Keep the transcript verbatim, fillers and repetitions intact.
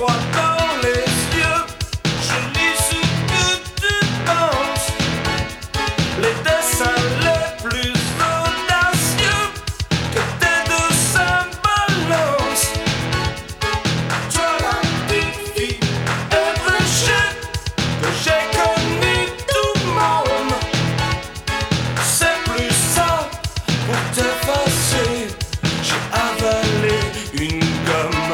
froid dans les yeux. Je lis ce que tu penses. Les